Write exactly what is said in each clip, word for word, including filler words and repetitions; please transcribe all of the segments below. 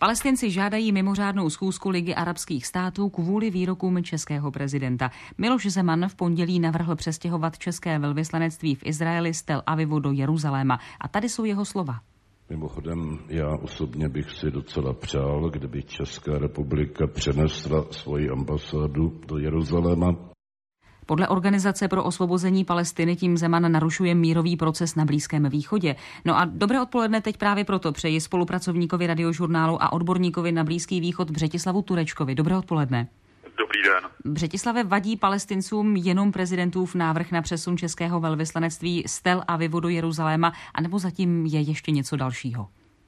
Palestinci žádají mimořádnou schůzku Ligy arabských států kvůli výrokům českého prezidenta. Miloš Zeman v pondělí navrhl přestěhovat české velvyslanectví v Izraeli z Tel Avivu do Jeruzaléma. A tady jsou jeho slova. Mimochodem, já osobně bych si docela přál, kdyby Česká republika přenesla svoji ambasádu do Jeruzaléma. Podle Organizace pro osvobození Palestiny tím Zeman narušuje mírový proces na Blízkém východě. No a dobré odpoledne teď právě proto přeji spolupracovníkovi Radiožurnálu a odborníkovi na Blízký východ Břetislavu Turečkovi. Dobré odpoledne. Dobrý den. Břetislave, vadí Palestincům jenom prezidentův návrh na přesun českého velvyslanectví z Tel Avivu do Jeruzaléma, anebo zatím je ještě něco dalšího?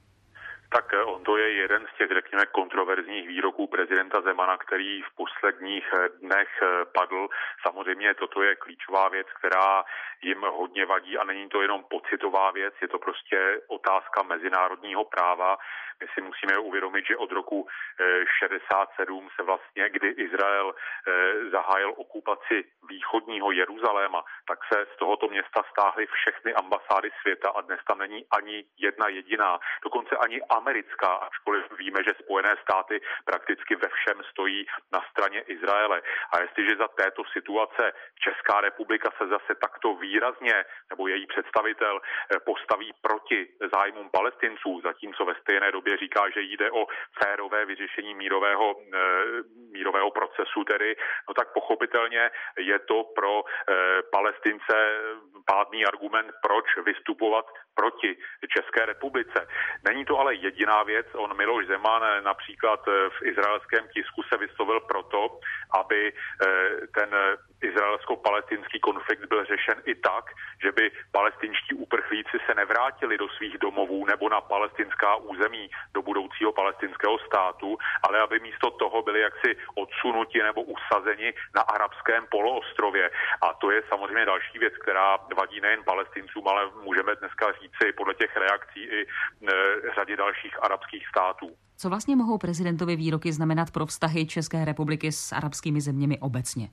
Tak on to je jeden z těch, řekněme, kontroverzních výroků prezidenta Zemana, který v posledních dnech padl. Samozřejmě toto je klíčová věc, která jim hodně vadí a není to jenom pocitová věc, je to prostě otázka mezinárodního práva. My si musíme uvědomit, že od roku šedesát sedm se vlastně, kdy Izrael zahájil okupaci východního Jeruzaléma, tak se z tohoto města stáhly všechny ambasády světa a dnes tam není ani jedna jediná, dokonce ani americká, ačkoliv víme, že Spojené státy prakticky ve všem stojí na straně Izraele. A jestliže za této situace Česká republika se zase takto výrazně, nebo její představitel postaví proti zájmům Palestinců, zatímco ve stejné době říká, že jde o férové vyřešení mírového, mírového procesu tedy, no tak pochopitelně je to pro Palestince pádný argument, proč vystupovat proti České republice. Není to ale jediná věc. On Miloš Zeman například v izraelském tisku se vyslovil proto, aby ten izraelsko-palestinský konflikt byl řešen i tak, že by palestinští uprchlíci se nevrátili do svých domovů nebo na palestinská území do budoucího palestinského státu, ale aby místo toho byli jaksi odsunuti nebo usazeni na arabském poloostrově. A to je samozřejmě další věc, která vadí nejen Palestincům, ale můžeme dneska říci podle těch reakcí i e, řadě dalších arabských států. Co vlastně mohou prezidentovy výroky znamenat pro vztahy České republiky s arabskými zeměmi obecně?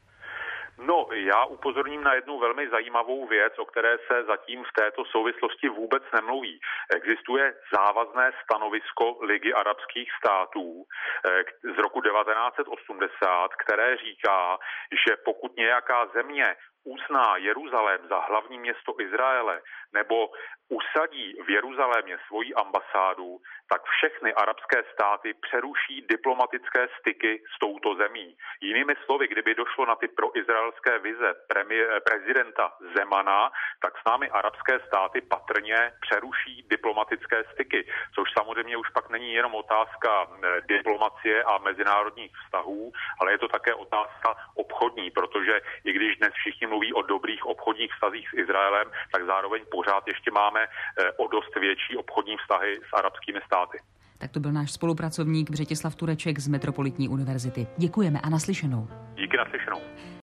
No, já upozorním na jednu velmi zajímavou věc, o které se zatím v této souvislosti vůbec nemluví. Existuje závazné stanovisko Ligy arabských států z roku devatenáct set osmdesát, které říká, že pokud nějaká země uzná Jeruzalém za hlavní město Izraele nebo usadí v Jeruzalémě svoji ambasádu, tak všechny arabské státy přeruší diplomatické styky s touto zemí. Jinými slovy, kdyby došlo na ty proizraelské vize premiér, prezidenta Zemana, tak s námi arabské státy patrně přeruší diplomatické styky, což samozřejmě už pak není jenom otázka diplomacie a mezinárodních vztahů, ale je to také otázka obchodní, protože i když dnes všichni mluví o dobrých obchodních vztazích s Izraelem, tak zároveň pořád ještě máme o dost větší obchodní vztahy s arabskými státy. Tak to byl náš spolupracovník Břetislav Tureček z Metropolitní univerzity. Děkujeme a naslyšenou. Díky, naslyšenou.